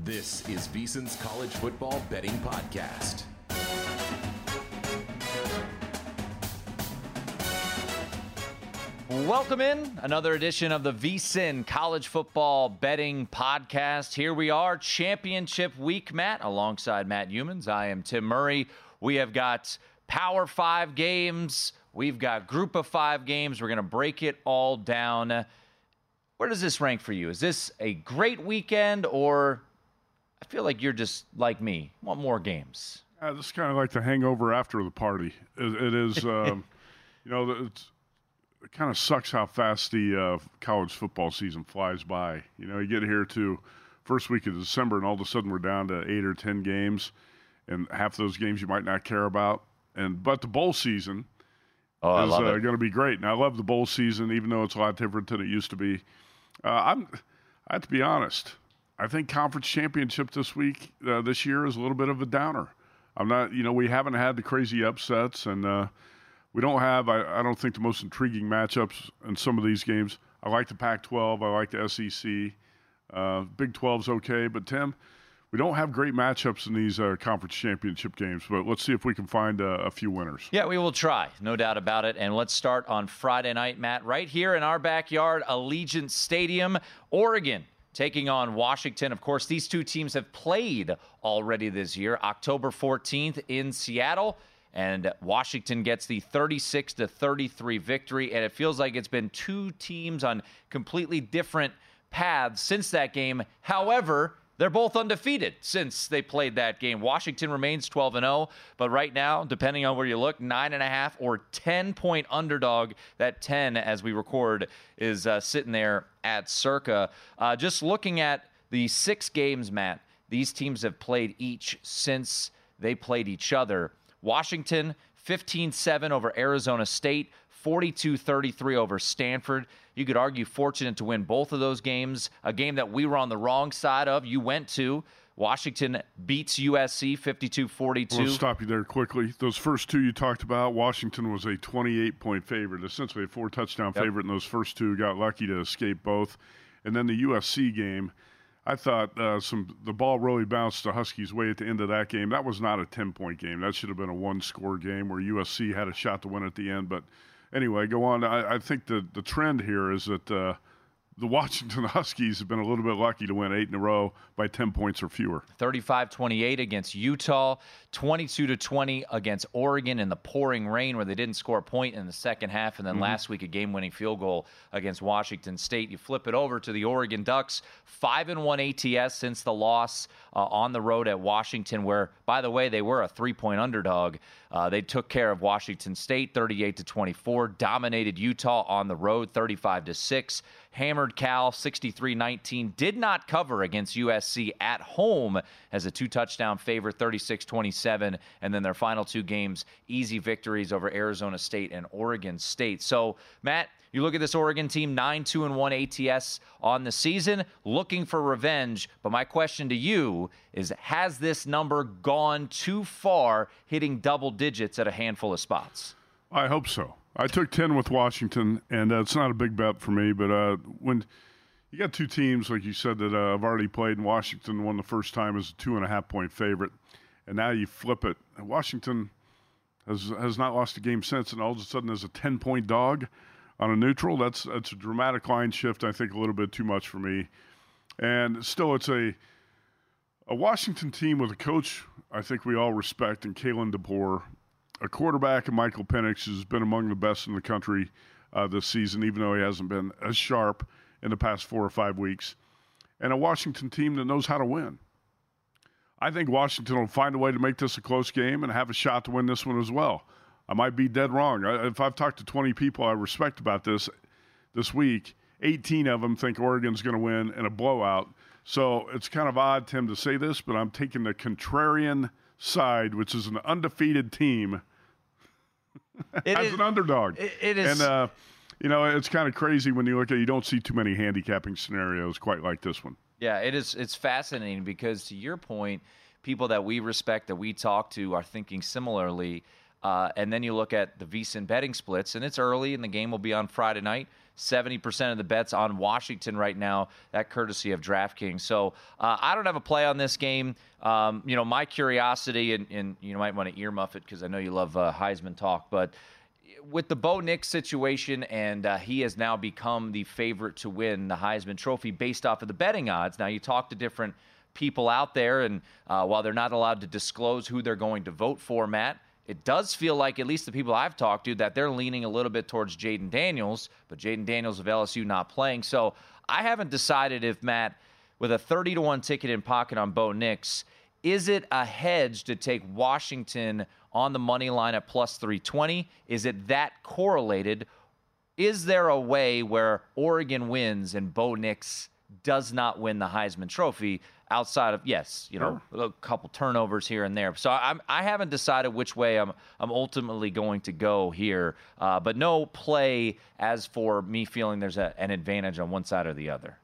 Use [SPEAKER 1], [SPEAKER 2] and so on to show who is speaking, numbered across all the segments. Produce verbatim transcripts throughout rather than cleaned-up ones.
[SPEAKER 1] This is VSiN's College Football Betting Podcast.
[SPEAKER 2] Welcome in another edition of the VSiN College Football Betting Podcast. Here we are, Championship Week, Matt, alongside Matt Humans. I am Tim Murray. We have got Power Five games. We've got Group of Five games. We're going to break it all down. Where does this rank for you? Is this a great weekend, or I feel like you're just like me, want more games?
[SPEAKER 3] Uh, this is kind of like the hangover after the party. It, it is, um, you know, it's, it kind of sucks how fast the uh, college football season flies by. You know, you get here to first week of December, and all of a sudden we're down to eight or ten games, and half those games you might not care about. And but the bowl season
[SPEAKER 2] oh,
[SPEAKER 3] is uh, going to be great, and I love the bowl season, even though it's a lot different than it used to be. Uh, I'm, I have to be honest. I think conference championship this week, uh, this year, is a little bit of a downer. I'm not, you know, we haven't had the crazy upsets, and uh, we don't have, I, I don't think, the most intriguing matchups in some of these games. I like the Pac twelve. I like the S E C. Uh, Big twelve's okay, but Tim, we don't have great matchups in these uh, conference championship games, but let's see if we can find uh, a few winners.
[SPEAKER 2] Yeah, we will try, no doubt about it. And let's start on Friday night, Matt, right here in our backyard, Allegiant Stadium, Oregon, taking on Washington. Of course, these two teams have played already this year, October fourteenth in Seattle, and Washington gets the thirty-six to thirty-three victory, and it feels like it's been two teams on completely different paths since that game. However, they're both undefeated since they played that game. Washington remains twelve and oh, but right now, depending on where you look, nine and a half or ten-point underdog. That ten, as we record, is uh, sitting there at circa. Uh, just looking at the six games, Matt, these teams have played each since they played each other. Washington, fifteen seven over Arizona State, forty-two thirty-three over Stanford. You could argue fortunate to win both of those games. A game that we were on the wrong side of, you went to. Washington beats U S C fifty-two forty-two.
[SPEAKER 3] I'll stop you there quickly. Those first two you talked about, Washington was a twenty-eight point favorite, essentially a four-touchdown
[SPEAKER 2] Yep.
[SPEAKER 3] favorite in those first two. Got lucky to escape both. And then the U S C game, I thought uh, some the ball really bounced the Huskies' way at the end of that game. That was not a ten-point game. That should have been a one-score game where U S C had a shot to win at the end, but anyway, go on. I, I think the, the trend here is that uh, the Washington Huskies have been a little bit lucky to win eight in a row by ten points or fewer.
[SPEAKER 2] thirty-five twenty-eight against Utah, twenty-two to twenty against Oregon in the pouring rain where they didn't score a point in the second half, and then mm-hmm. last week a game-winning field goal against Washington State. You flip it over to the Oregon Ducks, five and one A T S since the loss uh, on the road at Washington, where, by the way, they were a three-point underdog. Uh, they took care of Washington State, thirty-eight to twenty-four, dominated Utah on the road, thirty-five to six, hammered Cal, sixty-three nineteen, did not cover against U S C at home as a two-touchdown favorite, thirty-six twenty-seven, and then their final two games, easy victories over Arizona State and Oregon State. So, Matt, you look at this Oregon team, nine two and one A T S on the season, looking for revenge. But my question to you is, has this number gone too far, hitting double digits at a handful of spots?
[SPEAKER 3] I hope so. I took ten with Washington, and uh, it's not a big bet for me. But uh, when you got two teams, like you said, that uh, have already played, and Washington won the first time as a two-and-a-half-point favorite, and now you flip it. Washington has has not lost a game since, and all of a sudden there's a ten-point dog on a neutral. That's that's a dramatic line shift, I think a little bit too much for me. And still, it's a a Washington team with a coach I think we all respect, and Kalen DeBoer, a quarterback, and Michael Penix, who's been among the best in the country uh, this season, even though he hasn't been as sharp in the past four or five weeks, and a Washington team that knows how to win. I think Washington will find a way to make this a close game and have a shot to win this one as well. I might be dead wrong. I, if I've talked to twenty people I respect about this this week, eighteen of them think Oregon's going to win in a blowout. So it's kind of odd, Tim, to say this, but I'm taking the contrarian side, which is an undefeated team,
[SPEAKER 2] it
[SPEAKER 3] as
[SPEAKER 2] is,
[SPEAKER 3] an underdog.
[SPEAKER 2] It, it is.
[SPEAKER 3] And, uh, you know, it's kind of crazy when you look at it. You don't see too many handicapping scenarios quite like this one.
[SPEAKER 2] Yeah, it is. It's fascinating because, to your point, people that we respect, that we talk to, are thinking similarly. Uh, and then you look at the VSiN betting splits, and it's early, and the game will be on Friday night. seventy percent of the bets on Washington right now, that courtesy of DraftKings. So uh, I don't have a play on this game. Um, you know, my curiosity, and, and you might want to earmuff it because I know you love uh, Heisman talk, but with the Bo Nix situation, and uh, he has now become the favorite to win the Heisman Trophy based off of the betting odds. Now, you talk to different people out there, and uh, while they're not allowed to disclose who they're going to vote for, Matt, it does feel like, at least the people I've talked to, that they're leaning a little bit towards Jayden Daniels, but Jayden Daniels of L S U not playing. So I haven't decided if, Matt, with a thirty to one ticket in pocket on Bo Nix, is it a hedge to take Washington on the money line at plus three twenty? Is it that correlated? Is there a way where Oregon wins and Bo Nix does not win the Heisman Trophy outside of, yes, you know, sure, a couple turnovers here and there? So I'm, I haven't decided which way I'm I'm ultimately going to go here, uh, but no play as for me feeling there's a, an advantage on one side or the other.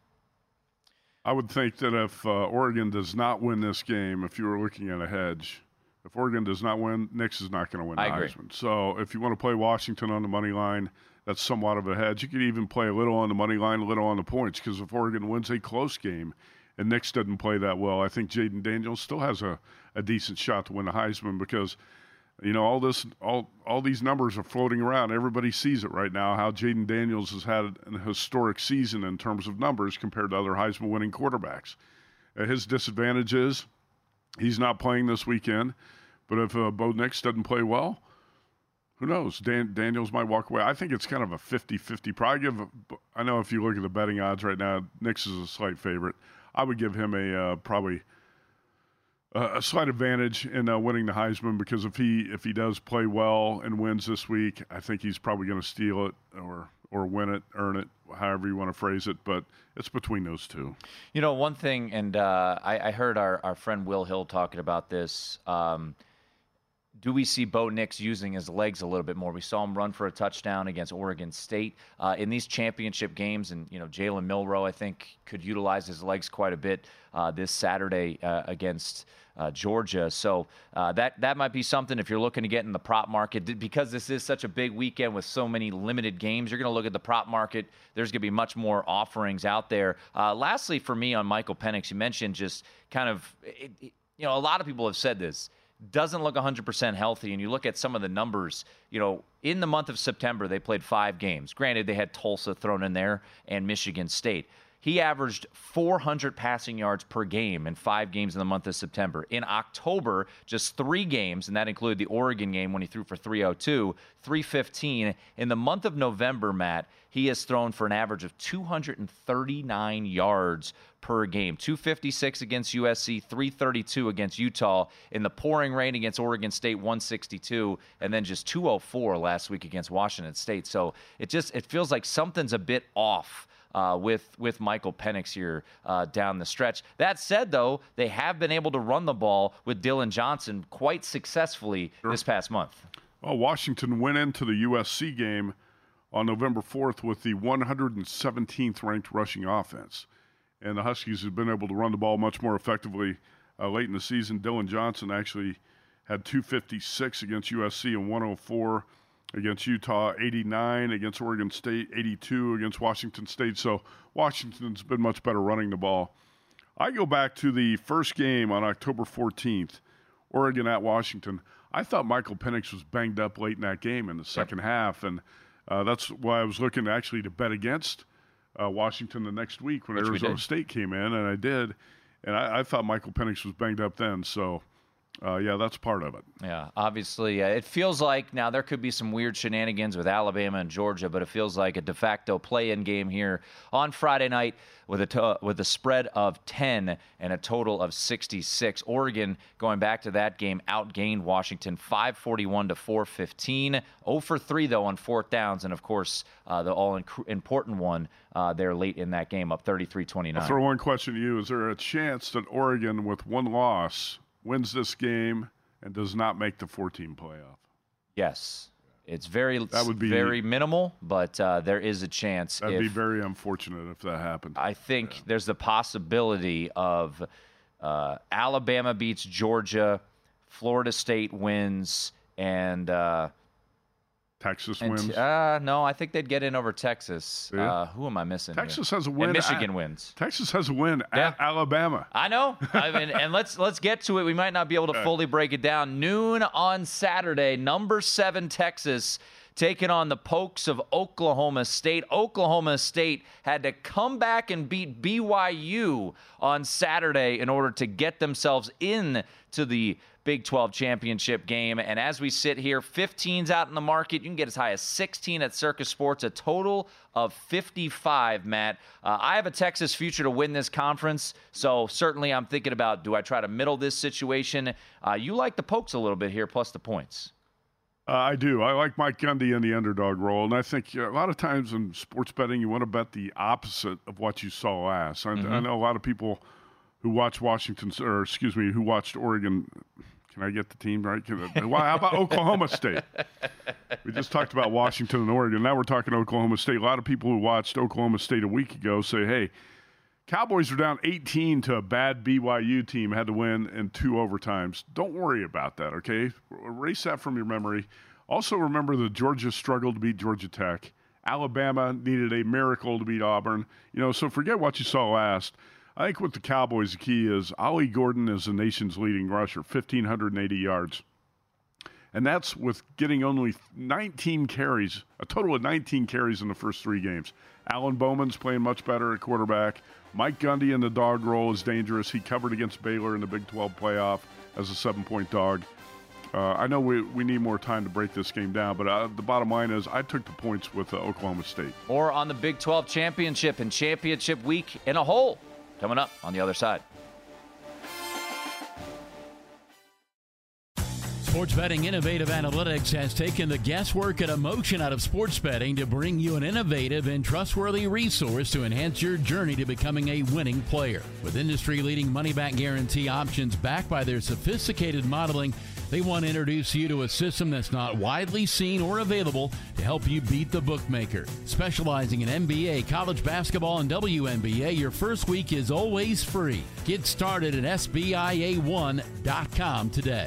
[SPEAKER 3] I would think that if uh, Oregon does not win this game, if you were looking at a hedge, if Oregon does not win, Nix is not going to win the
[SPEAKER 2] I agree.
[SPEAKER 3] Heisman. So if you want to play Washington on the money line, that's somewhat of a hedge. You could even play a little on the money line, a little on the points, because if Oregon wins a close game and Nix doesn't play that well, I think Jayden Daniels still has a, a decent shot to win the Heisman because, you know, all this, all all these numbers are floating around. Everybody sees it right now, how Jayden Daniels has had an historic season in terms of numbers compared to other Heisman-winning quarterbacks. Uh, his disadvantage is he's not playing this weekend, but if uh, Bo Nix doesn't play well, who knows? Dan, Daniels might walk away. I think it's kind of a fifty-fifty. Probably give. I know if you look at the betting odds right now, Nix is a slight favorite. I would give him a uh, probably uh, a slight advantage in uh, winning the Heisman because if he if he does play well and wins this week, I think he's probably going to steal it or or win it, earn it, however you want to phrase it. But it's between those two.
[SPEAKER 2] You know, one thing, and uh, I, I heard our, our friend Will Hill talking about this. Um, Do we see Bo Nix using his legs a little bit more? We saw him run for a touchdown against Oregon State uh, in these championship games, and you know Jalen Milroe, I think, could utilize his legs quite a bit uh, this Saturday uh, against uh, Georgia. So uh, that that might be something if you're looking to get in the prop market, because this is such a big weekend with so many limited games. You're going to look at the prop market. There's going to be much more offerings out there. Uh, lastly, for me on Michael Penix, you mentioned just kind of, it, it, you know, a lot of people have said this. Doesn't look one hundred percent healthy, and you look at some of the numbers, you know, in the month of September, they played five games. Granted, they had Tulsa thrown in there and Michigan State. He averaged four hundred passing yards per game in five games in the month of September. In October, just three games, and that included the Oregon game when he threw for three oh two, three fifteen. In the month of November, Matt, he has thrown for an average of two hundred thirty-nine yards per game. two fifty-six against U S C, three thirty-two against Utah. In the pouring rain against Oregon State, one sixty-two, and then just two oh four last week against Washington State. So it just it feels like something's a bit off Uh, with with Michael Penix here uh, down the stretch. That said, though, they have been able to run the ball with Dillon Johnson quite successfully sure. this past month.
[SPEAKER 3] Well, Washington went into the U S C game on November fourth with the one hundred seventeenth ranked rushing offense. And the Huskies have been able to run the ball much more effectively uh, late in the season. Dillon Johnson actually had two fifty-six against U S C and one oh four against Utah, eighty-nine against Oregon State, eighty-two against Washington State. So Washington's been much better running the ball. I go back to the first game on October fourteenth, Oregon at Washington. I thought Michael Penix was banged up late in that game in the second yep. half, and uh, that's why I was looking actually to bet against uh, Washington the next week when Which Arizona State came in, and I did. And I, I thought Michael Penix was banged up then, so Uh, yeah, that's part of it.
[SPEAKER 2] Yeah, obviously, uh, it feels like now there could be some weird shenanigans with Alabama and Georgia, but it feels like a de facto play-in game here on Friday night with a to- with a spread of ten and a total of sixty-six. Oregon, going back to that game, outgained Washington five forty-one to four fifteen. oh for three, though, on fourth downs, and, of course, uh, the all-important one uh, there late in that game, up thirty-three twenty-nine.
[SPEAKER 3] I'll throw one question to you. Is there a chance that Oregon, with one loss, wins this game and does not make the four-team playoff?
[SPEAKER 2] Yes. It's very
[SPEAKER 3] that would be,
[SPEAKER 2] very minimal, but uh, there is a chance.
[SPEAKER 3] That'd
[SPEAKER 2] if,
[SPEAKER 3] be very unfortunate if that happened.
[SPEAKER 2] I think
[SPEAKER 3] yeah.
[SPEAKER 2] there's the possibility of uh, Alabama beats Georgia, Florida State wins, and uh,
[SPEAKER 3] Texas
[SPEAKER 2] and,
[SPEAKER 3] wins.
[SPEAKER 2] Uh, no, I think they'd get in over Texas.
[SPEAKER 3] Yeah.
[SPEAKER 2] Uh, who am I missing?
[SPEAKER 3] Texas
[SPEAKER 2] here?
[SPEAKER 3] has a win.
[SPEAKER 2] And Michigan
[SPEAKER 3] at,
[SPEAKER 2] wins.
[SPEAKER 3] Texas has a win
[SPEAKER 2] Yeah.
[SPEAKER 3] at Alabama.
[SPEAKER 2] I know. I mean, and let's let's get to it. We might not be able to fully break it down. Noon on Saturday, number seven Texas taking on the Pokes of Oklahoma State. Oklahoma State had to come back and beat B Y U on Saturday in order to get themselves in to the Big twelve championship game. And as we sit here, fifteens out in the market. You can get as high as sixteen at Circus Sports, a total of fifty-five, Matt. Uh, I have a Texas future to win this conference, so certainly I'm thinking about, do I try to middle this situation? Uh, you like the Pokes a little bit here, plus the points.
[SPEAKER 3] Uh, I do. I like Mike Gundy in the underdog role, and I think a lot of times in sports betting, you want to bet the opposite of what you saw last. I,
[SPEAKER 2] Mm-hmm.
[SPEAKER 3] I know a lot of people who watch Washington, or excuse me, who watched Oregon. Can I get the team right? Can I, well, how about Oklahoma State? We just talked about Washington and Oregon. Now we're talking Oklahoma State. A lot of people who watched Oklahoma State a week ago say, hey, Cowboys are down eighteen to a bad B Y U team, had to win in two overtimes. Don't worry about that, okay? Erase that from your memory. Also remember that Georgia struggled to beat Georgia Tech. Alabama needed a miracle to beat Auburn. You know, so forget what you saw last. I think with the Cowboys, the key is Ollie Gordon is the nation's leading rusher, one thousand five hundred eighty yards. And that's with getting only nineteen carries, a total of nineteen carries in the first three games. Alan Bowman's playing much better at quarterback. Mike Gundy in the dog role is dangerous. He covered against Baylor in the Big twelve playoff as a seven-point dog. Uh, I know we, we need more time to break this game down, but uh, the bottom line is I took the points with uh, Oklahoma State.
[SPEAKER 2] Or on the Big twelve championship and championship week in a whole. Coming up on the other side.
[SPEAKER 4] Sports Betting Innovative Analytics has taken the guesswork and emotion out of sports betting to bring you an innovative and trustworthy resource to enhance your journey to becoming a winning player. With industry-leading money-back guarantee options backed by their sophisticated modeling, they want to introduce you to a system that's not widely seen or available to help you beat the bookmaker. Specializing in N B A, college basketball, and W N B A, your first week is always free. Get started at S B I A one dot com today.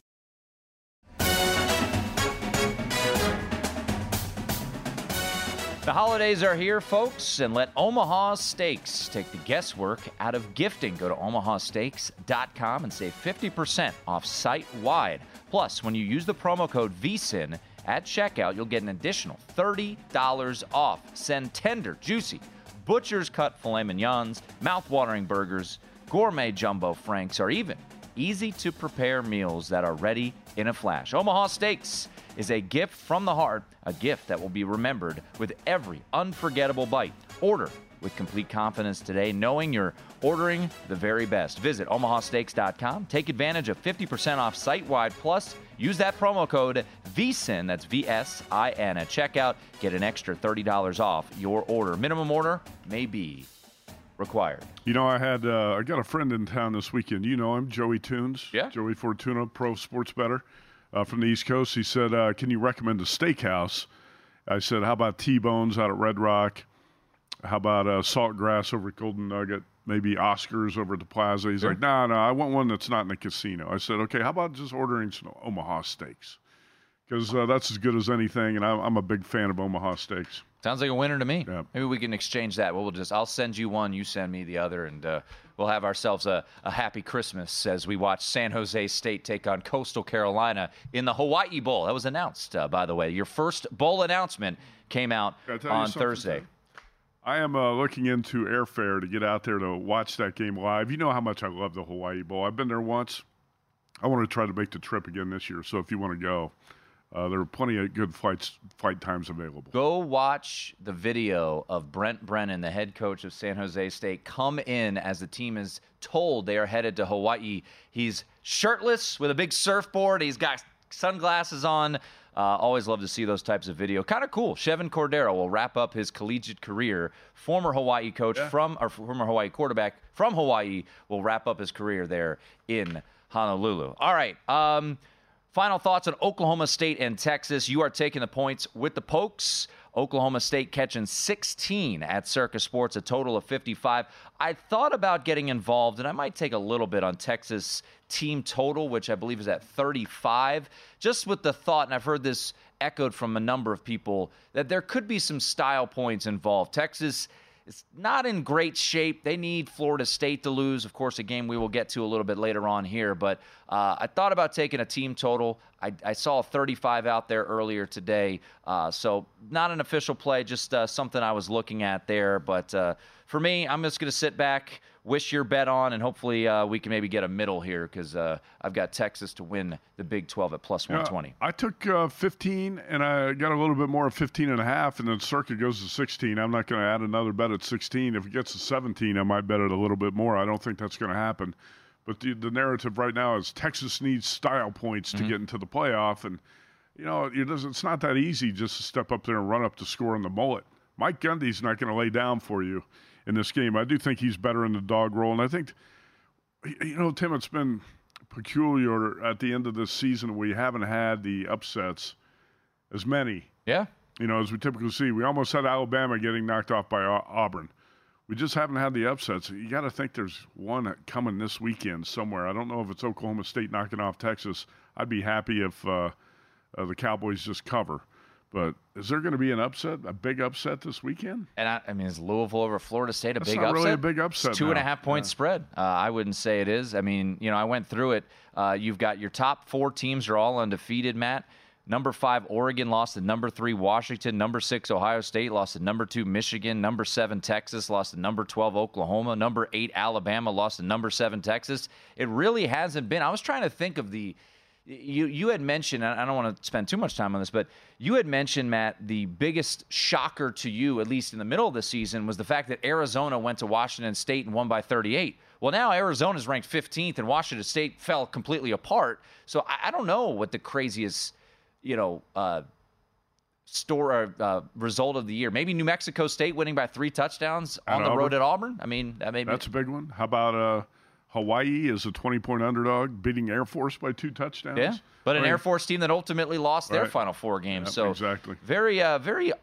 [SPEAKER 2] The holidays are here, folks, and let Omaha Steaks take the guesswork out of gifting. Go to omaha steaks dot com and save fifty percent off site-wide. Plus, when you use the promo code V S I N at checkout, you'll get an additional thirty dollars off. Send tender, juicy, butcher's cut filet mignons, mouth-watering burgers, gourmet jumbo franks, or even easy-to-prepare meals that are ready in a flash. Omaha Steaks is a gift from the heart, a gift that will be remembered with every unforgettable bite. Order with complete confidence today, knowing you're ordering the very best. Visit omaha steaks dot com. Take advantage of fifty percent off site-wide. Plus, use that promo code V S I N, that's V S I N, at checkout. Get an extra thirty dollars off your order. Minimum order may be required.
[SPEAKER 3] You know, I had uh, I got a friend in town this weekend. You know him, Joey Tunes.
[SPEAKER 2] Yeah.
[SPEAKER 3] Joey Fortuna, pro sports bettor uh, from the East Coast. He said, uh, can you recommend a steakhouse? I said, how about T-Bones out at Red Rock? How about uh, Saltgrass over at Golden Nugget? Maybe Oscars over at the Plaza? He's
[SPEAKER 2] Sure.
[SPEAKER 3] like, no, no, I want one that's not in the casino. I said, okay, how about just ordering some Omaha steaks? Because uh, that's as good as anything, and I'm, I'm a big fan of Omaha steaks.
[SPEAKER 2] Sounds like a winner to me.
[SPEAKER 3] Yeah.
[SPEAKER 2] Maybe we can exchange that. We'll just I'll send you one, you send me the other, and uh, we'll have ourselves a, a happy Christmas as we watch San Jose State take on Coastal Carolina in the Hawaii Bowl. That was announced, uh, by the way. Your first bowl announcement came out
[SPEAKER 3] Can I tell you
[SPEAKER 2] on
[SPEAKER 3] something,
[SPEAKER 2] Thursday.
[SPEAKER 3] Tim? I am uh, looking into airfare to get out there to watch that game live. You know how much I love the Hawaii Bowl. I've been there once. I want to try to make the trip again this year. So if you want to go, uh, there are plenty of good flights, flight times available.
[SPEAKER 2] Go watch the video of Brent Brennan, the head coach of San Jose State, come in as the team is told they are headed to Hawaii. He's shirtless with a big surfboard. He's got sunglasses on. Uh, always love to see those types of video. Kind of cool. Chevin Cordero will wrap up his collegiate career. Former Hawaii coach
[SPEAKER 3] Yeah.
[SPEAKER 2] from, or former Hawaii quarterback from Hawaii will wrap up his career there in Honolulu. All right. Um, final thoughts on Oklahoma State and Texas. You are taking the points with the Pokes. Oklahoma State catching sixteen at Circa Sports, a total of fifty-five. I thought about getting involved, and I might take a little bit on Texas team total, which I believe is at thirty-five, just with the thought, and I've heard this echoed from a number of people, that there could be some style points involved. Texas is not in great shape. They need Florida State to lose. Of course, a game we will get to a little bit later on here. But uh, I thought about taking a team total. I, I saw thirty-five out there earlier today. Uh, so not an official play, just uh, something I was looking at there. But uh, for me, I'm just going to sit back, wish your bet on, and hopefully uh, we can maybe get a middle here because uh, I've got Texas to win the Big twelve at plus one twenty.
[SPEAKER 3] Yeah, I took uh, fifteen, and I got a little bit more of fifteen and a half, and then Circa goes to sixteen. I'm not going to add another bet at sixteen. If it gets to seventeen, I might bet it a little bit more. I don't think that's going to happen. But the, the narrative right now is Texas needs style points to mm-hmm. get into the playoff, and you know it doesn't, it's not that easy just to step up there and run up the score in the mullet. Mike Gundy's not going to lay down for you in this game. I do think he's better in the dog role, and I think, you know, Tim, it's been peculiar at the end of this season. We haven't had the upsets as many.
[SPEAKER 2] Yeah.
[SPEAKER 3] You know, as we typically see. We almost had Alabama getting knocked off by Auburn. We just haven't had the upsets. You got to think there's one coming this weekend somewhere. I don't know if it's Oklahoma State knocking off Texas. I'd be happy if uh, uh, the Cowboys just cover. But is there going to be an upset, a big upset this weekend?
[SPEAKER 2] And I, I mean, is Louisville over Florida State a
[SPEAKER 3] That's
[SPEAKER 2] big
[SPEAKER 3] not
[SPEAKER 2] upset?
[SPEAKER 3] really a big upset.
[SPEAKER 2] It's two
[SPEAKER 3] now.
[SPEAKER 2] and a half point
[SPEAKER 3] yeah.
[SPEAKER 2] spread. Uh, I wouldn't say it is. I mean, you know, I went through it. Uh, you've got your top four teams are all undefeated, Matt. Number five, Oregon lost to number three, Washington. Number six, Ohio State lost to number two, Michigan. Number seven, Texas lost to number twelve, Oklahoma. Number eight, Alabama lost to number seven, Texas. It really hasn't been. I was trying to think of the You you had mentioned, I don't want to spend too much time on this, but you had mentioned, Matt, the biggest shocker to you, at least in the middle of the season, was the fact that Arizona went to Washington State and won by thirty-eight. Well, now Arizona's ranked fifteenth, and Washington State fell completely apart. So I, I don't know what the craziest, you know, uh, store uh, result of the year. Maybe New Mexico State winning by three touchdowns on the
[SPEAKER 3] Auburn.
[SPEAKER 2] road at Auburn. I mean, that may be,
[SPEAKER 3] that's a big one. How about uh, Hawaii is a twenty-point underdog, beating Air Force by two touchdowns?
[SPEAKER 2] Yeah, but an
[SPEAKER 3] I mean,
[SPEAKER 2] Air Force team that ultimately lost their
[SPEAKER 3] right.
[SPEAKER 2] Final Four games.
[SPEAKER 3] Yep,
[SPEAKER 2] so
[SPEAKER 3] exactly.
[SPEAKER 2] very, uh, very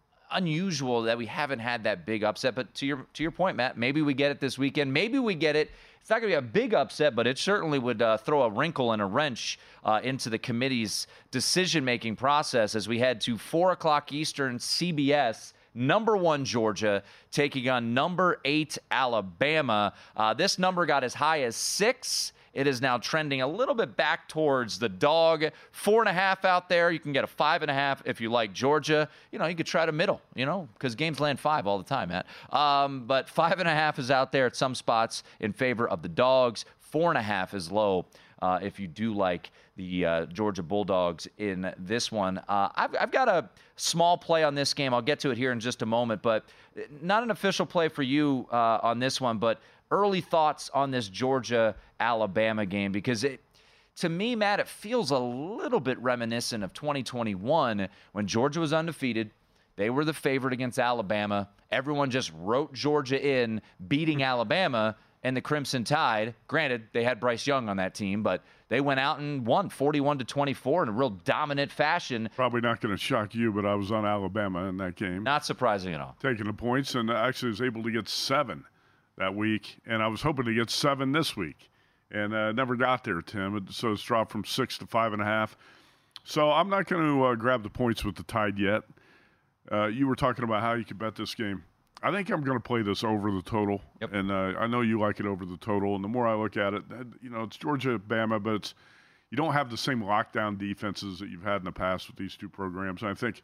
[SPEAKER 2] unusual that we haven't had that big upset. But to your to your point, Matt, maybe we get it this weekend. Maybe we get it. It's not going to be a big upset, but it certainly would uh, throw a wrinkle and a wrench uh, into the committee's decision-making process as we head to four o'clock Eastern, C B S. Number one, Georgia, taking on number eight, Alabama. Uh, this number got as high as six. It is now trending a little bit back towards the dog. Four and a half out there. You can get a five and a half if you like Georgia. You know, you could try to middle, you know, because games land five all the time, Matt. Um, but five and a half is out there at some spots in favor of the dogs. Four and a half is low uh, if you do like the uh, Georgia Bulldogs in this one. Uh, I've, I've got a small play on this game. I'll get to it here in just a moment, but not an official play for you uh, on this one, but early thoughts on this Georgia-Alabama game, because it, to me, Matt, it feels a little bit reminiscent of twenty twenty-one when Georgia was undefeated. They were the favorite against Alabama. Everyone just wrote Georgia in, beating Alabama, and the Crimson Tide, granted, they had Bryce Young on that team, but they went out and won forty-one to twenty-four in a real dominant fashion.
[SPEAKER 3] Probably not going to shock you, but I was on Alabama in that game.
[SPEAKER 2] Not surprising at all.
[SPEAKER 3] Taking the points, and actually was able to get seven that week, and I was hoping to get seven this week, and uh, never got there, Tim. So it's dropped from six to five and a half. So I'm not going to uh, grab the points with the Tide yet. Uh, you were talking about how you could bet this game. I think I'm going to play this over the total,
[SPEAKER 2] yep.
[SPEAKER 3] and uh, I know you like it over the total. And the more I look at it, you know, it's Georgia, Bama, but it's you don't have the same lockdown defenses that you've had in the past with these two programs. And I think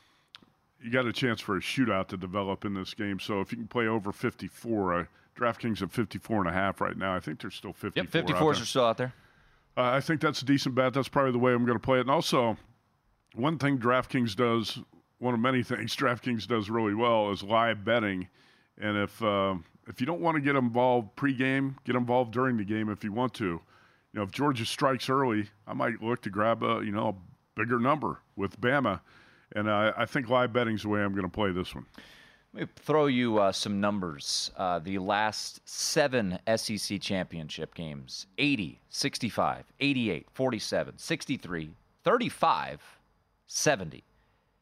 [SPEAKER 3] you got a chance for a shootout to develop in this game. So if you can play over fifty-four, uh, DraftKings at fifty-four and a half right now. I think there's still fifty-four.
[SPEAKER 2] Yep, fifty-fours are still out there.
[SPEAKER 3] Uh, I think that's a decent bet. That's probably the way I'm going to play it. And also, one thing DraftKings does. One of many things DraftKings does really well is live betting. And if uh, if you don't want to get involved pregame, get involved during the game if you want to. You know, if Georgia strikes early, I might look to grab a, you know, a bigger number with Bama. And uh, I think live betting is the way I'm going to play this one.
[SPEAKER 2] Let me throw you uh, some numbers. Uh, the last seven S E C championship games, eighty, sixty-five, eighty-eight, forty-seven, sixty-three, thirty-five, seventy.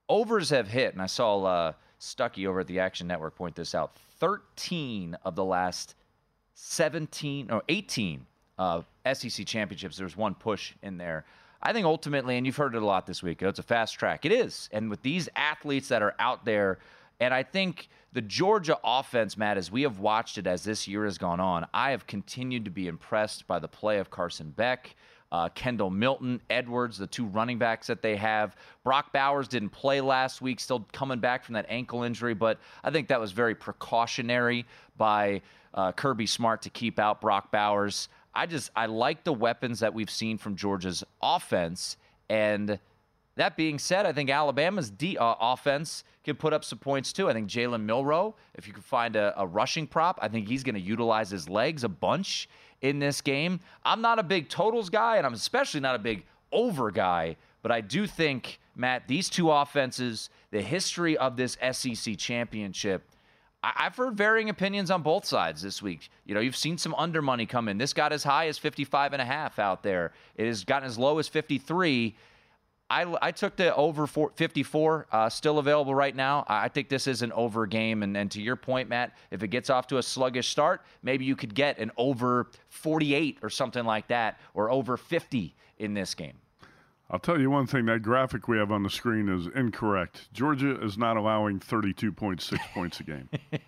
[SPEAKER 2] overs have hit, and I saw uh, Stuckey over at the Action Network point this out. thirteen of the last seventeen or eighteen uh, S E C championships, there's one push in there. I think ultimately, and you've heard it a lot this week, it's a fast track. It is. And with these athletes that are out there, and I think the Georgia offense, Matt, as we have watched it as this year has gone on, I have continued to be impressed by the play of Carson Beck, uh, Kendall Milton, Edwards, the two running backs that they have. Brock Bowers didn't play last week, still coming back from that ankle injury, but I think that was very precautionary by uh, Kirby Smart to keep out Brock Bowers. I just, I like the weapons that we've seen from Georgia's offense. And that being said, I think Alabama's D, uh, offense can put up some points too. I think Jalen Milroe, if you can find a, a rushing prop, I think he's going to utilize his legs a bunch in this game. I'm not a big totals guy, and I'm especially not a big over guy, but I do think, Matt, these two offenses, the history of this S E C championship, I've heard varying opinions on both sides this week. You know, you've seen some under money come in. This got as high as fifty-five and a half out there. It has gotten as low as fifty-three. I, I took the over fifty-four, uh, still available right now. I think this is an over game. And, and to your point, Matt, if it gets off to a sluggish start, maybe you could get an over forty-eight or something like that, or over fifty in this game.
[SPEAKER 3] I'll tell you one thing, that graphic we have on the screen is incorrect. Georgia is not allowing thirty-two point six points a game.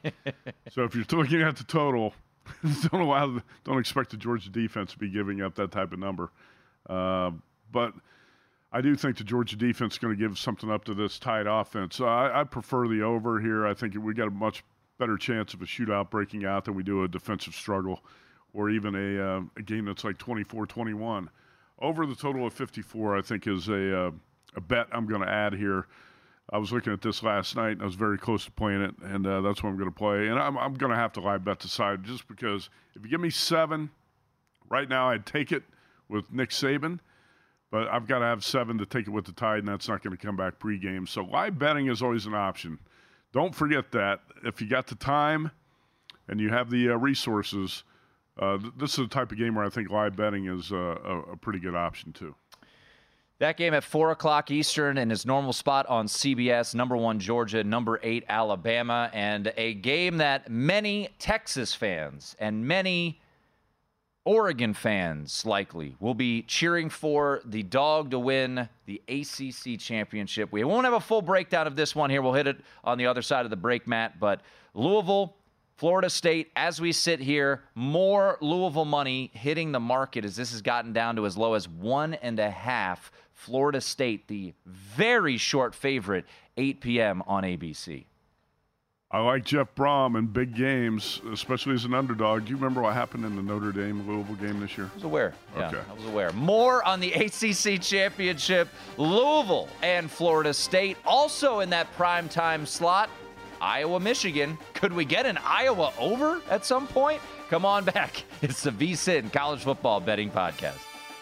[SPEAKER 3] So if you're looking at the total, don't allow, don't expect the Georgia defense to be giving up that type of number. Uh, but I do think the Georgia defense is going to give something up to this tight offense. So I, I prefer the over here. I think we got a much better chance of a shootout breaking out than we do a defensive struggle, or even a, uh, a game that's like twenty-four twenty-one. Over the total of fifty-four, I think, is a, uh, a bet I'm going to add here. I was looking at this last night, and I was very close to playing it, and uh, that's what I'm going to play. And I'm, I'm going to have to live bet the side just because if you give me seven, right now I'd take it with Nick Saban, but I've got to have seven to take it with the Tide, and that's not going to come back pregame. So live betting is always an option. Don't forget that. If you got the time and you have the uh, resources, Uh, this is the type of game where I think live betting is uh, a, a pretty good option, too.
[SPEAKER 2] That game at four o'clock Eastern in its normal spot on C B S, number one Georgia, number eight Alabama, and a game that many Texas fans and many Oregon fans likely will be cheering for the dog to win the A C C championship. We won't have a full breakdown of this one here. We'll hit it on the other side of the break, Matt, but Louisville, Florida State, as we sit here, more Louisville money hitting the market as this has gotten down to as low as one and a half. Florida State, the very short favorite, eight p.m. on A B C.
[SPEAKER 3] I like Jeff Brom in big games, especially as an underdog. Do you remember what happened in the Notre Dame-Louisville game this year?
[SPEAKER 2] I was aware. Yeah,
[SPEAKER 3] okay.
[SPEAKER 2] I was aware. More on the A C C championship. Louisville and Florida State also in that primetime slot. Iowa, Michigan. Could we get an Iowa over at some point? Come on back. It's the V S I N College Football Betting Podcast.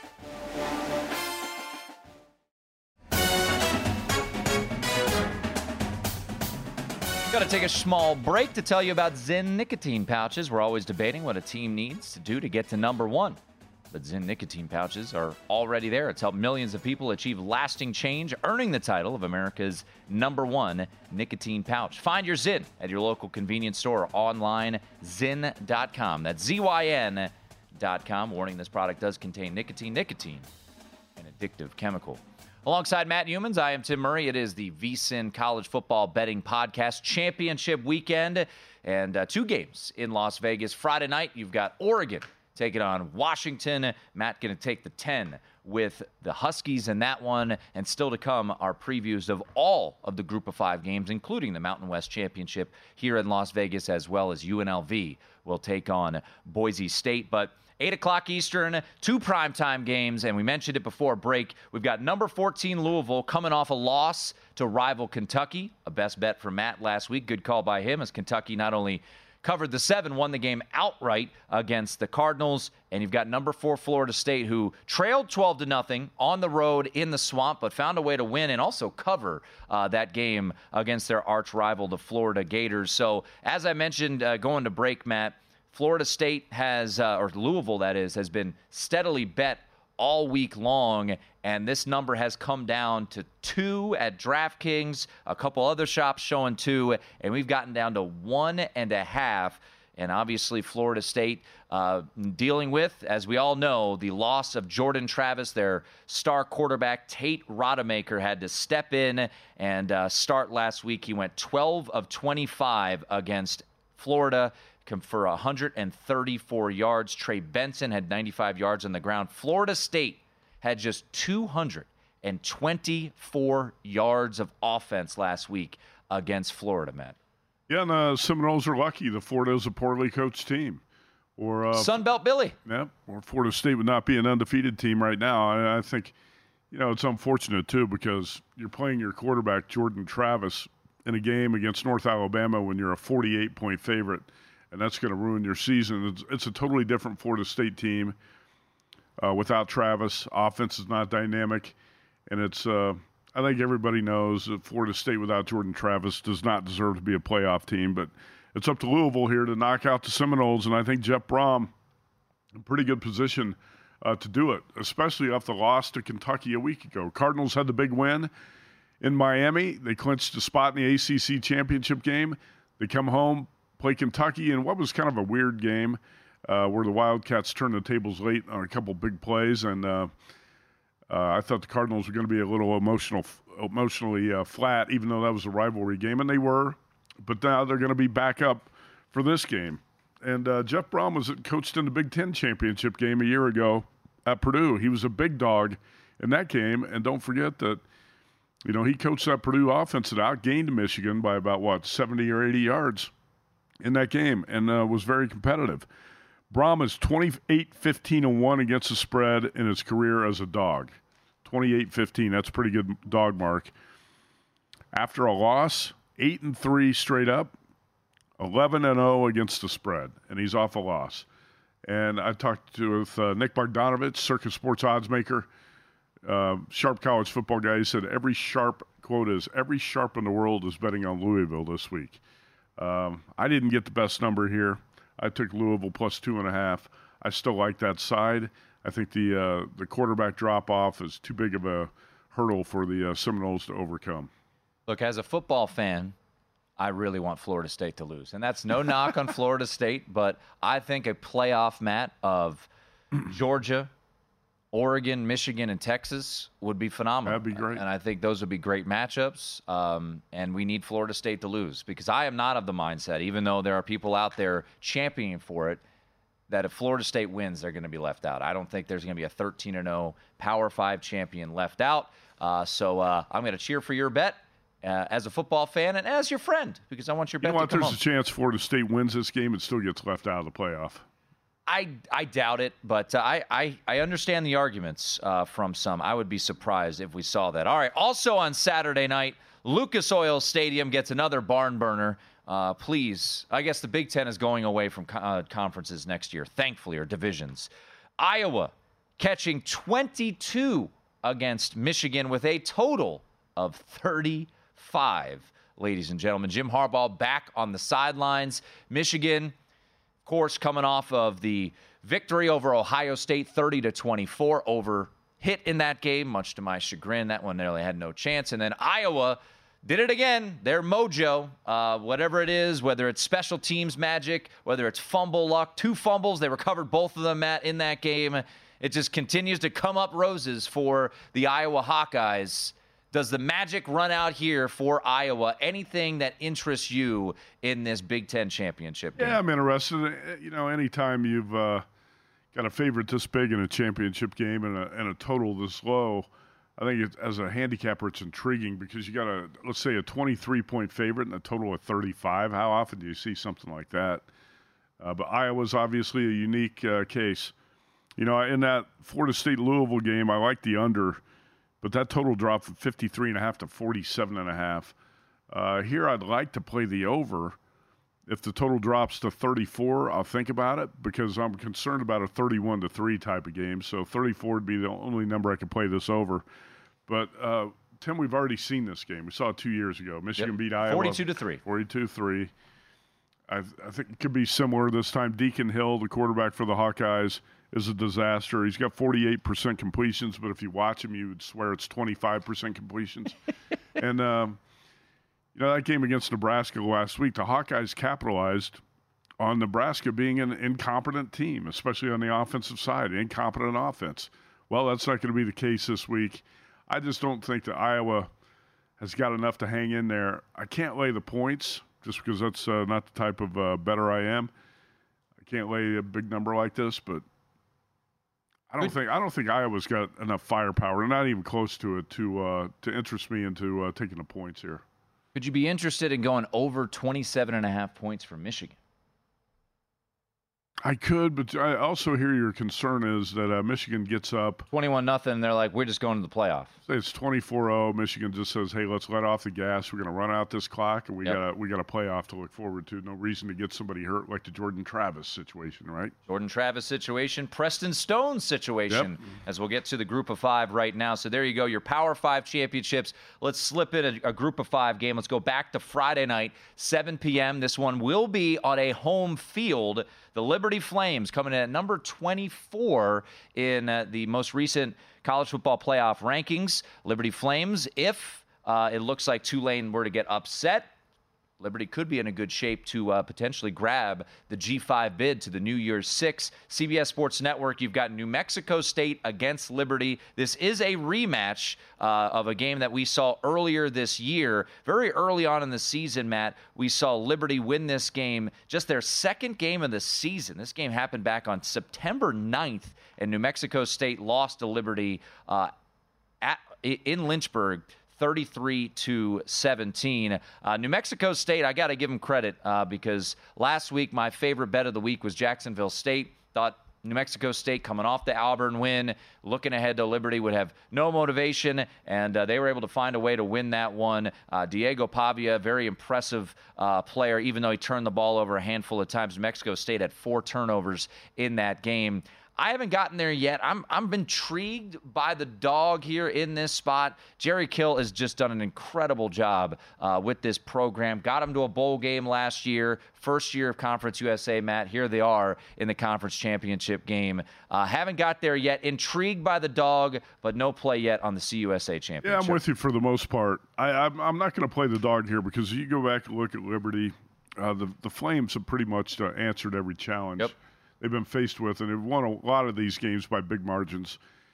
[SPEAKER 2] Got to take a small break to tell you about Zyn nicotine pouches. We're always debating what a team needs to do to get to number one. But Zyn nicotine pouches are already there. It's helped millions of people achieve lasting change, earning the title of America's number one nicotine pouch. Find your Zyn at your local convenience store or online, zyn dot com. That's Z Y N dot com. Warning, this product does contain nicotine. Nicotine, an addictive chemical. Alongside Matt Humans, I am Tim Murray. It is the V S I N College Football Betting Podcast Championship Weekend. And uh, two games in Las Vegas. Friday night, you've got Oregon taking on Washington. Matt going to take the ten with the Huskies in that one. And still to come are previews of all of the Group of Five games, including the Mountain West Championship here in Las Vegas, as well as U N L V will take on Boise State. But eight o'clock Eastern, two primetime games, and we mentioned it before break. We've got number fourteen Louisville coming off a loss to rival Kentucky. A best bet for Matt last week. Good call by him as Kentucky not only covered the seven, won the game outright against the Cardinals. And you've got number four Florida State, who trailed twelve to nothing on the road in the Swamp, but found a way to win and also cover uh, that game against their arch rival, the Florida Gators. So as I mentioned, uh, going to break, Matt, Florida State has, uh, or Louisville that is, has been steadily bet all week long, and this number has come down to two at DraftKings, a couple other shops showing two, and we've gotten down to one and a half. And obviously Florida State uh, dealing with, as we all know, the loss of Jordan Travis, their star quarterback. Tate Rodemaker had to step in and uh, start last week. He went twelve of twenty-five against Florida for one hundred thirty-four yards. Trey Benson had ninety-five yards on the ground. Florida State had just two hundred twenty-four yards of offense last week against Florida, Matt.
[SPEAKER 3] Yeah, and the Seminoles are lucky. The Florida is a poorly coached team. Or uh,
[SPEAKER 2] Sunbelt Billy.
[SPEAKER 3] Yeah, or Florida State would not be an undefeated team right now. I, I think, you know, it's unfortunate, too, because you're playing your quarterback, Jordan Travis, in a game against North Alabama when you're a forty-eight point favorite, and that's going to ruin your season. It's, it's a totally different Florida State team uh, without Travis. Offense is not dynamic, and it's uh, – I think everybody knows that Florida State without Jordan Travis does not deserve to be a playoff team, but it's up to Louisville here to knock out the Seminoles, and I think Jeff Brom in a pretty good position uh, to do it, especially off the loss to Kentucky a week ago. Cardinals had the big win in Miami. They clinched a spot in the A C C championship game. They come home, play Kentucky in what was kind of a weird game uh, where the Wildcats turned the tables late on a couple big plays, and uh, Uh, I thought the Cardinals were going to be a little emotional, emotionally uh, flat, even though that was a rivalry game, and they were. But now they're going to be back up for this game. And uh, Jeff Brom was coached in the Big Ten championship game a year ago at Purdue. He was a big dog in that game, and don't forget that, you know, he coached that Purdue offense that outgained Michigan by about, what, seventy or eighty yards in that game, and uh, was very competitive. Brom is twenty-eight fifteen and one against the spread in his career as a dog. twenty-eight fifteen, that's a pretty good dog mark. After a loss, eight and three straight up, eleven and oh against the spread, and he's off a loss. And I talked to with uh, Nick Bogdanovich, Circus Sports oddsmaker, uh, sharp college football guy. He said every sharp, quote is, every sharp in the world is betting on Louisville this week. Um, I didn't get the best number here. I took Louisville plus two and a half. I still like that side. I think the uh, the quarterback drop-off is too big of a hurdle for the uh, Seminoles to overcome.
[SPEAKER 2] Look, as a football fan, I really want Florida State to lose. And that's no knock on Florida State, but I think a playoff, Matt, of Georgia, Oregon, Michigan, and Texas would be phenomenal.
[SPEAKER 3] That'd be great.
[SPEAKER 2] And I think those would be great matchups. Um, and we need Florida State to lose because I am not of the mindset, even though there are people out there championing for it, that if Florida State wins, they're going to be left out. I don't think there's going to be a thirteen and oh Power five champion left out. Uh, so uh, I'm going to cheer for your bet uh, as a football fan and as your friend because I want your bet
[SPEAKER 3] you know
[SPEAKER 2] to
[SPEAKER 3] what?
[SPEAKER 2] come
[SPEAKER 3] There's
[SPEAKER 2] home.
[SPEAKER 3] a chance Florida State wins this game and still gets left out of the playoff.
[SPEAKER 2] I, I doubt it, but uh, I, I, I understand the arguments uh, from some. I would be surprised if we saw that. All right, also on Saturday night, Lucas Oil Stadium gets another barn burner. Uh, please, I guess the Big Ten is going away from co- uh, conferences next year, thankfully, or divisions. Iowa catching twenty-two against Michigan with a total of thirty-five, ladies and gentlemen. Jim Harbaugh back on the sidelines. Michigan, of course, coming off of the victory over Ohio State, thirty to twenty-four, over hit in that game, much to my chagrin. That one nearly had no chance. And then Iowa did it again. Their mojo, uh, whatever it is, whether it's special teams magic, whether it's fumble luck, two fumbles, they recovered both of them, Matt, in that game. It just continues to come up roses for the Iowa Hawkeyes. Does the magic run out here for Iowa? Anything that interests you in this Big Ten championship game?
[SPEAKER 3] Yeah, I'm interested. You know, anytime you've uh, got a favorite this big in a championship game and a, and a total this low, I think it, as a handicapper, it's intriguing because you got a, let's say, a twenty-three point favorite and a total of thirty-five. How often do you see something like that? Uh, but Iowa's obviously a unique uh, case. You know, in that Florida State-Louisville game, I like the under, but that total dropped from fifty-three and a half to forty-seven and a half. Uh, here, I'd like to play the over. If the total drops to thirty-four, I'll think about it because I'm concerned about a thirty-one to three type of game. So thirty-four would be the only number I could play this over. But, uh, Tim, we've already seen this game. We saw it two years ago. Michigan
[SPEAKER 2] Yep.
[SPEAKER 3] beat Iowa.
[SPEAKER 2] forty-two to three.
[SPEAKER 3] forty-two to three. I, I think it could be similar this time. Deacon Hill, the quarterback for the Hawkeyes, is a disaster. He's got forty-eight percent completions, but if you watch him, you would swear it's twenty-five percent completions. and, um, you know, that game against Nebraska last week, the Hawkeyes capitalized on Nebraska being an incompetent team, especially on the offensive side, incompetent offense. Well, that's not going to be the case this week. I just don't think that Iowa has got enough to hang in there. I can't lay the points just because that's uh, not the type of uh, bettor I am. I can't lay a big number like this, but I don't think I don't think Iowa's got enough firepower, not even close to it, to uh, to interest me into uh, taking the points here.
[SPEAKER 2] Could you be interested in going over twenty-seven and a half points for Michigan?
[SPEAKER 3] I could, but I also hear your concern is that uh, Michigan gets up.
[SPEAKER 2] twenty-one nothing, they're like, we're just going to the playoff.
[SPEAKER 3] Say it's twenty-four oh. Michigan just says, hey, let's let off the gas. We're going to run out this clock, and we yep. got we got a playoff to look forward to. No reason to get somebody hurt like the Jordan Travis situation, right?
[SPEAKER 2] Jordan Travis situation, Preston Stone situation, yep. as we'll get to the group of five right now. So there you go, your Power Five championships. Let's slip in a, a group of five game. Let's go back to Friday night, seven p.m. This one will be on a home field. The Liberty Flames coming in at number twenty-four in uh, the most recent college football playoff rankings. Liberty Flames, if uh, it looks like Tulane were to get upset, Liberty could be in a good shape to uh, potentially grab the G five bid to the New Year's Six. C B S Sports Network, you've got New Mexico State against Liberty. This is a rematch uh, of a game that we saw earlier this year. Very early on in the season, Matt, we saw Liberty win this game, just their second game of the season. This game happened back on September ninth, and New Mexico State lost to Liberty uh, at, in Lynchburg, thirty-three to seventeen. Uh, New Mexico State, I got to give them credit uh, because last week my favorite bet of the week was Jacksonville State. Thought New Mexico State coming off the Auburn win, looking ahead to Liberty, would have no motivation, and uh, they were able to find a way to win that one. Uh, Diego Pavia, very impressive uh, player, even though he turned the ball over a handful of times. New Mexico State had four turnovers in that game. I haven't gotten there yet. I'm I'm intrigued by the dog here in this spot. Jerry Kill has just done an incredible job uh, with this program. Got him to a bowl game last year. First year of Conference U S A, Matt. Here they are in the conference championship game. Uh, haven't got there yet. Intrigued by the dog, but no play yet on the C U S A championship.
[SPEAKER 3] Yeah, I'm with you for the most part. I, I'm, I'm not going to play the dog here because you go back and look at Liberty. Uh, the, the Flames have pretty much uh, answered every challenge. Yep. They've been faced with, and they've won a lot of these games by big margins.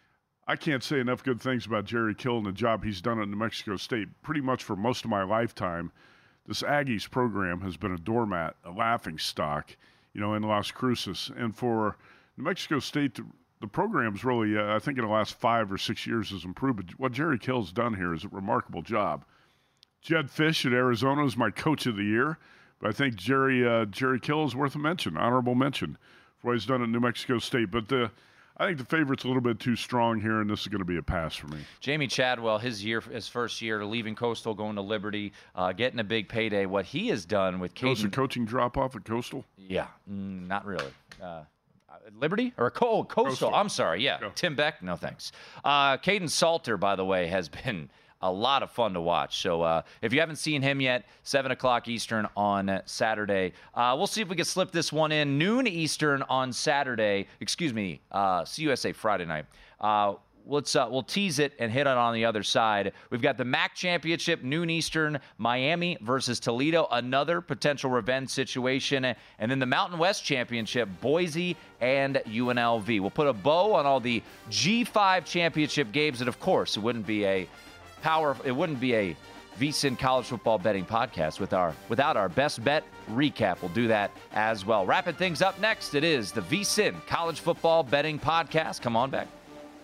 [SPEAKER 3] I can't say enough good things about Jerry Kill and the job he's done at New Mexico State. Pretty much for most of my lifetime, this Aggies program has been a doormat, a laughing stock, you know, in Las Cruces. And for New Mexico State, the program's really, uh, I think in the last five or six years has improved. But what Jerry Kill's done here is a remarkable job. Jed Fish at Arizona is my coach of the year, but I think Jerry uh, Jerry Kill is worth a mention, honorable mention, for what he's done at New Mexico State. But the, I think the favorite's a little bit too strong here, and this is going to be a pass for me.
[SPEAKER 2] Jamie Chadwell, his year, his first year, leaving Coastal, going to Liberty, uh, getting a big payday. What he has done with Caden.
[SPEAKER 3] Was the coaching drop-off at Coastal?
[SPEAKER 2] Yeah, mm, not really. Uh, Liberty? Or oh, Coastal. Coastal. I'm sorry, yeah. yeah. Tim Beck? No, thanks. Uh, Caden Salter, by the way, has been a lot of fun to watch. So uh, if you haven't seen him yet, seven o'clock Eastern on Saturday. Uh, we'll see if we can slip this one in. Noon Eastern on Saturday. Excuse me, uh, C U S A Friday night. Uh, let's uh, we'll tease it and hit it on the other side. We've got the M A C Championship, noon Eastern, Miami versus Toledo, another potential revenge situation. And then the Mountain West Championship, Boise and U N L V. We'll put a bow on all the G five championship games. And, of course, it wouldn't be a Power, it wouldn't be a VSiN college football betting podcast with our, without our best bet recap. We'll do that as well. Wrapping things up next, it is the VSiN college football betting podcast. Come on back.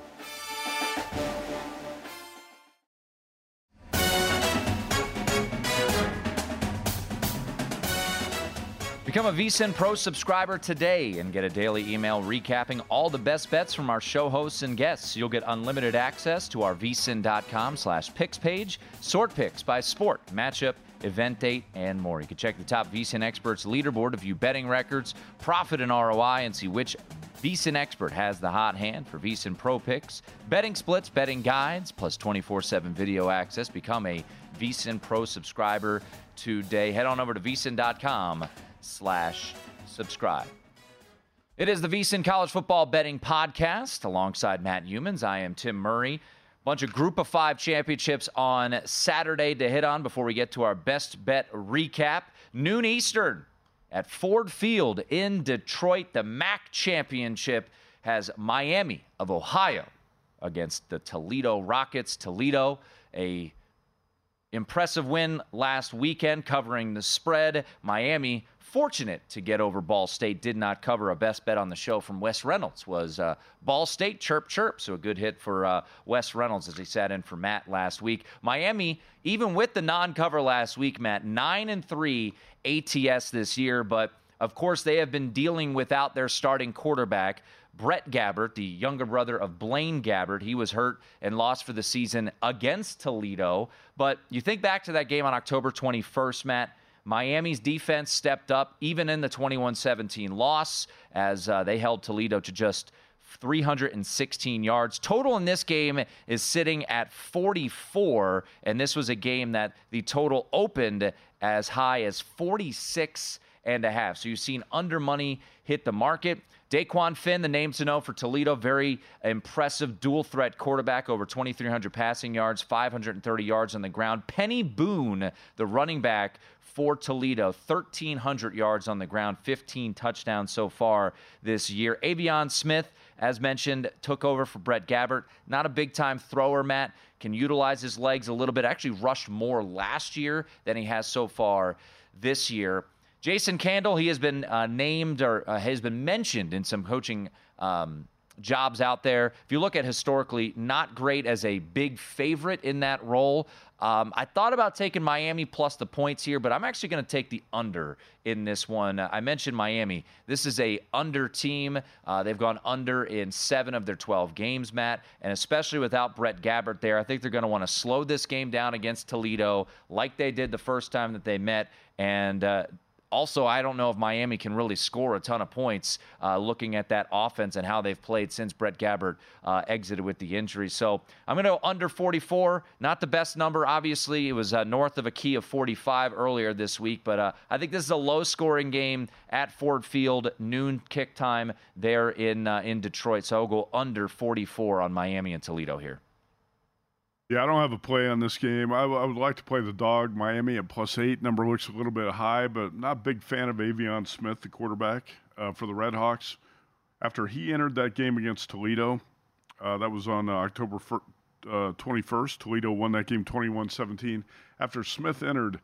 [SPEAKER 2] Become a VSiN Pro subscriber today and get a daily email recapping all the best bets from our show hosts and guests. You'll get unlimited access to our vsin.com slash picks page, sort picks by sport, matchup, event date, and more. You can check the top VSiN experts leaderboard to view betting records, profit and R O I, and see which VSiN expert has the hot hand for VSiN Pro picks, betting splits, betting guides, plus twenty-four seven video access. Become a VSiN Pro subscriber today. Head on over to vsin.com slash subscribe. It is the VSiN College Football Betting Podcast. Alongside Matt Humans, I am Tim Murray. Bunch of Group of Five championships on Saturday to hit on before we get to our best bet recap. Noon Eastern at Ford Field in Detroit. The M A C championship has Miami of Ohio against the Toledo Rockets. Toledo, a impressive win last weekend covering the spread. Miami, fortunate to get over Ball State, did not cover. A best bet on the show from Wes Reynolds was uh, Ball State, chirp, chirp. So a good hit for uh, Wes Reynolds as he sat in for Matt last week. Miami, even with the non-cover last week, Matt, nine and three A T S this year. But, of course, they have been dealing without their starting quarterback, Brett Gabbert, the younger brother of Blaine Gabbert. He was hurt and lost for the season against Toledo. But you think back to that game on October twenty-first, Matt, Miami's defense stepped up even in the twenty-one seventeen loss as uh, they held Toledo to just three hundred sixteen yards. Total in this game is sitting at forty-four, and this was a game that the total opened as high as forty-six and a half. So you've seen under money hit the market. Daquan Finn, the name to know for Toledo, very impressive dual threat quarterback, over twenty-three hundred passing yards, five hundred thirty yards on the ground. Penny Boone, the running back for Toledo, thirteen hundred yards on the ground, fifteen touchdowns so far this year. Avion Smith, as mentioned, took over for Brett Gabbert. Not a big-time thrower, Matt. Can utilize his legs a little bit. Actually rushed more last year than he has so far this year. Jason Candle, he has been uh, named or uh, has been mentioned in some coaching um, jobs out there. If you look at historically, not great as a big favorite in that role. Um, I thought about taking Miami plus the points here, but I'm actually going to take the under in this one. Uh, I mentioned Miami. This is a under team. Uh, they've gone under in seven of their twelve games, Matt, and especially without Brett Gabbert there, I think they're going to want to slow this game down against Toledo like they did the first time that they met, and uh, Also, I don't know if Miami can really score a ton of points uh, looking at that offense and how they've played since Brett Gabbert uh, exited with the injury. So I'm going to go under forty-four. Not the best number, obviously. It was uh, north of a key of forty-five earlier this week. But uh, I think this is a low-scoring game at Ford Field, noon kick time there in, uh, in Detroit. So I'll go under forty-four on Miami and Toledo here.
[SPEAKER 3] Yeah, I don't have a play on this game. I, w- I would like to play the dog, Miami at plus eight. Number looks a little bit high, but not a big fan of Avion Smith, the quarterback uh, for the Redhawks. After he entered that game against Toledo, uh, that was on uh, October twenty-first. Toledo won that game twenty-one seventeen. After Smith entered,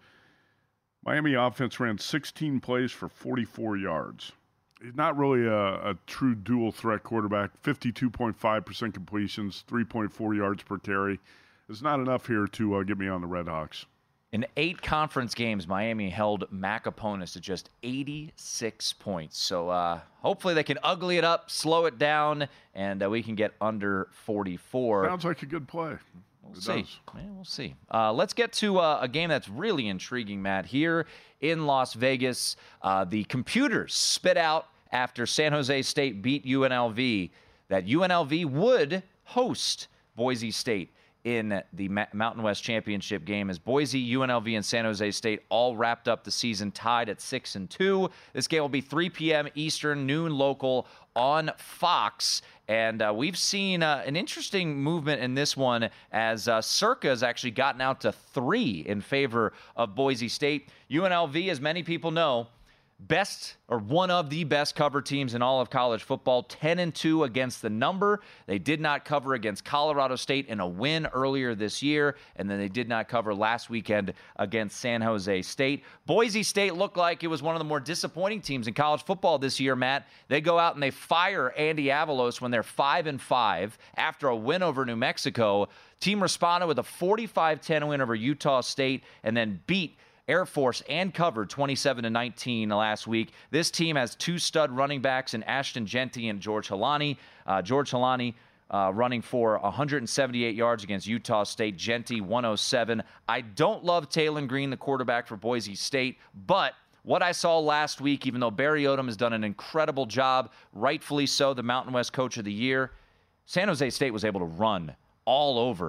[SPEAKER 3] Miami offense ran sixteen plays for forty-four yards. He's not really a, a true dual threat quarterback. fifty-two point five percent completions, three point four yards per carry. It's not enough here to uh, get me on the Redhawks.
[SPEAKER 2] In eight conference games, Miami held M A C opponents to just eighty-six points. So uh, hopefully they can ugly it up, slow it down, and uh, we can get under forty-four.
[SPEAKER 3] Sounds like a good play.
[SPEAKER 2] We'll
[SPEAKER 3] it
[SPEAKER 2] see.
[SPEAKER 3] Does.
[SPEAKER 2] Yeah, we'll see. Uh, let's get to uh, a game that's really intriguing, Matt. Here in Las Vegas, uh, the computers spit out after San Jose State beat U N L V that U N L V would host Boise State in the Mountain West Championship game, as Boise, U N L V, and San Jose State all wrapped up the season tied at six and two. This game will be three p.m. Eastern, noon local on Fox. And uh, we've seen uh, an interesting movement in this one as uh, Circa has actually gotten out to three in favor of Boise State. U N L V, as many people know, best or one of the best cover teams in all of college football, ten and two against the number. They did not cover against Colorado State in a win earlier this year, and then they did not cover last weekend against San Jose State. Boise State looked like it was one of the more disappointing teams in college football this year, Matt. They go out and they fire Andy Avalos when they're five and five after a win over New Mexico. Team responded with a forty-five ten win over Utah State and then beat Air Force and covered twenty-seven to nineteen last week. This team has two stud running backs in Ashton Jeanty and George Halani. Uh, George Halani uh, running for one hundred seventy-eight yards against Utah State. Jeanty one oh seven. I don't love Taylon Green, the quarterback for Boise State, but what I saw last week, even though Barry Odom has done an incredible job, rightfully so, the Mountain West Coach of the Year, San Jose State was able to run all over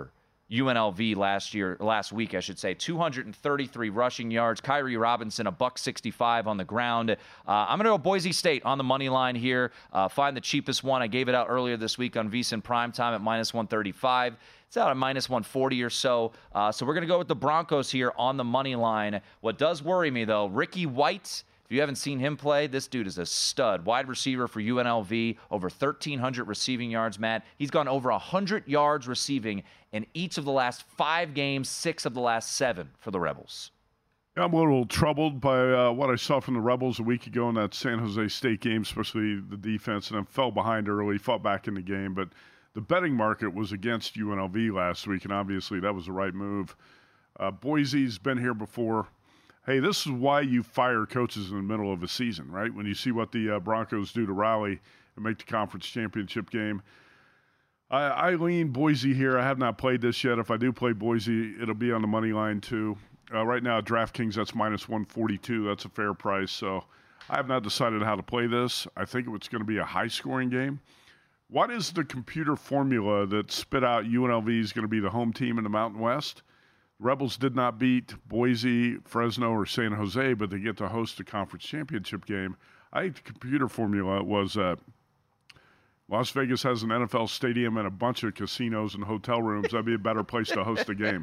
[SPEAKER 2] U N L V last year, last week, I should say. two hundred thirty-three rushing yards. Kyrie Robinson, a buck sixty-five on the ground. Uh, I'm going to go Boise State on the money line here. Uh, find the cheapest one. I gave it out earlier this week on VSiN Primetime at minus one thirty-five. It's out at minus one forty or so. Uh, so we're going to go with the Broncos here on the money line. What does worry me, though, Ricky White. If you haven't seen him play, this dude is a stud. Wide receiver for U N L V, over thirteen hundred receiving yards, Matt. He's gone over one hundred yards receiving in each of the last five games, six of the last seven for the Rebels.
[SPEAKER 3] I'm a little troubled by uh, what I saw from the Rebels a week ago in that San Jose State game, especially the defense, and then fell behind early, fought back in the game. But the betting market was against U N L V last week, and obviously that was the right move. Uh, Boise's been here before. Hey, this is why you fire coaches in the middle of a season, right? When you see what the uh, Broncos do to Raleigh and make the conference championship game. I, I lean Boise here. I have not played this yet. If I do play Boise, it'll be on the money line too. Uh, right now, DraftKings, that's minus one forty-two. That's a fair price. So I have not decided how to play this. I think it's going to be a high-scoring game. What is the computer formula that spit out U N L V is going to be the home team in the Mountain West? Rebels did not beat Boise, Fresno, or San Jose, but they get to host a conference championship game. I think the computer formula was uh, Las Vegas has an N F L stadium and a bunch of casinos and hotel rooms. That'd be a better place to host a game.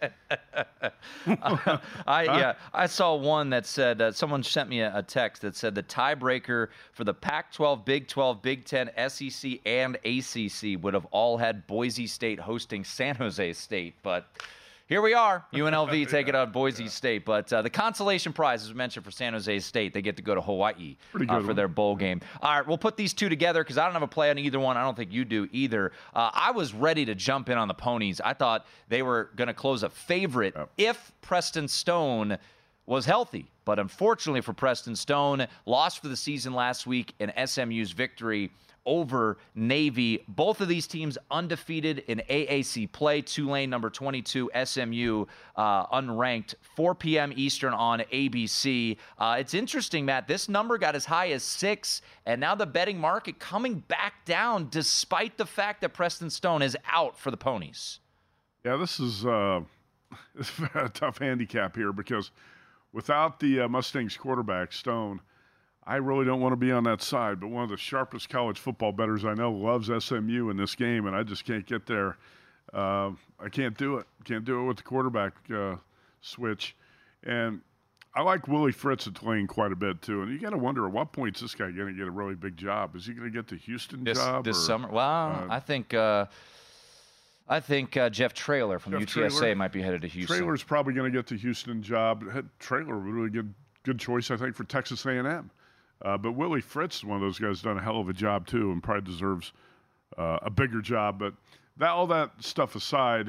[SPEAKER 2] uh, I yeah, I saw one that said uh, someone sent me a, a text that said the tiebreaker for the Pac twelve, Big twelve, Big ten, S E C, and A C C would have all had Boise State hosting San Jose State, but here we are, U N L V taking yeah, on Boise yeah. State. But uh, the consolation prize, as mentioned, for San Jose State, they get to go to Hawaii uh, for their bowl game. All right, we'll put these two together because I don't have a play on either one. I don't think you do either. Uh, I was ready to jump in on the Ponies. I thought they were going to close a favorite yep. if Preston Stone was healthy. But unfortunately for Preston Stone, lost for the season last week in S M U's victory over Navy. Both of these teams undefeated in A A C play. Tulane, number twenty-two, S M U, uh, unranked. four p.m. Eastern on A B C. Uh, it's interesting, Matt. This number got as high as six, and now the betting market coming back down despite the fact that Preston Stone is out for the Ponies.
[SPEAKER 3] Yeah, this is, uh, this is a tough handicap here because without the uh, Mustangs quarterback, Stone, I really don't want to be on that side, but one of the sharpest college football bettors I know loves S M U in this game, and I just can't get there. Uh, I can't do it. Can't do it with the quarterback uh, switch. And I like Willie Fritz at Tulane quite a bit, too. And you got to wonder, at what point is this guy going to get a really big job? Is he going to get the Houston
[SPEAKER 2] this,
[SPEAKER 3] job?
[SPEAKER 2] This
[SPEAKER 3] or,
[SPEAKER 2] summer? Well, uh, I think uh, I think uh, Jeff Traylor from Jeff U T S A
[SPEAKER 3] Traylor,
[SPEAKER 2] might be headed to Houston.
[SPEAKER 3] Traylor's probably going to get the Houston job. Traylor would really good, good choice, I think, for Texas A and M. Uh, but Willie Fritz, one of those guys, done a hell of a job too, and probably deserves uh, a bigger job. But that all that stuff aside,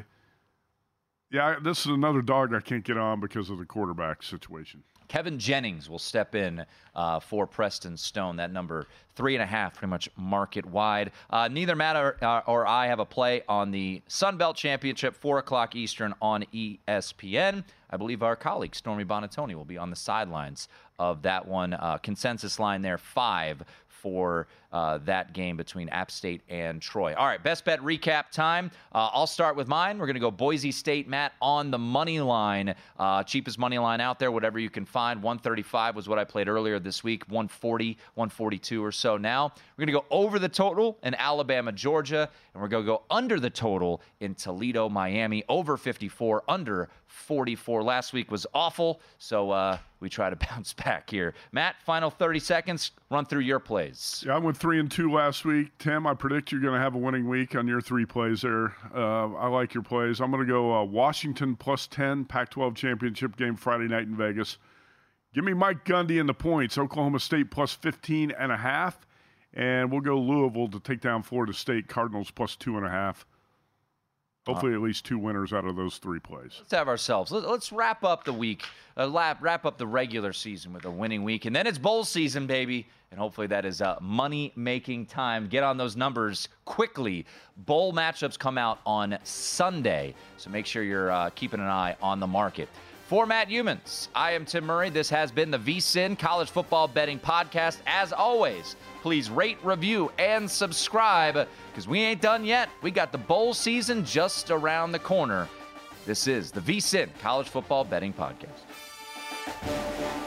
[SPEAKER 3] yeah, this is another dog I can't get on because of the quarterback situation.
[SPEAKER 2] Kevin Jennings will step in uh, for Preston Stone. That number three and a half, pretty much market wide. Uh, neither Matt or, uh, or I have a play on the Sun Belt Championship, four o'clock Eastern on E S P N. I believe our colleague Stormy Bonatoni will be on the sidelines of that one. Uh, consensus line there, five for uh, that game between App State and Troy. All right, best bet recap time. Uh, I'll start with mine. We're going to go Boise State, Matt, on the money line. Uh, cheapest money line out there, whatever you can find. one thirty-five was what I played earlier this week. one forty, one forty-two or so. Now we're going to go over the total in Alabama, Georgia, and we're going to go under the total in Toledo, Miami. Over fifty-four, under forty-four. Last week was awful, so uh, we try to bounce back here. Matt, final thirty seconds. Run through your plays.
[SPEAKER 3] Yeah, I went three and two last week. Tim, I predict you're going to have a winning week on your three plays there. Uh, I like your plays. I'm going to go uh, Washington plus ten, Pac twelve championship game Friday night in Vegas. Give me Mike Gundy and the points. Oklahoma State plus fifteen and a half. And we'll go Louisville to take down Florida State, Cardinals plus two and a half. Hopefully at least two winners out of those three plays.
[SPEAKER 2] Let's have ourselves. Let's wrap up the week, uh, wrap up the regular season with a winning week. And then it's bowl season, baby. And hopefully that is uh, money-making time. Get on those numbers quickly. Bowl matchups come out on Sunday, so make sure you're uh, keeping an eye on the market. For Matt Humans, I am Tim Murray. This has been the V S I N College Football Betting Podcast. As always, please rate, review, and subscribe because we ain't done yet. We got the bowl season just around the corner. This is the V S I N College Football Betting Podcast.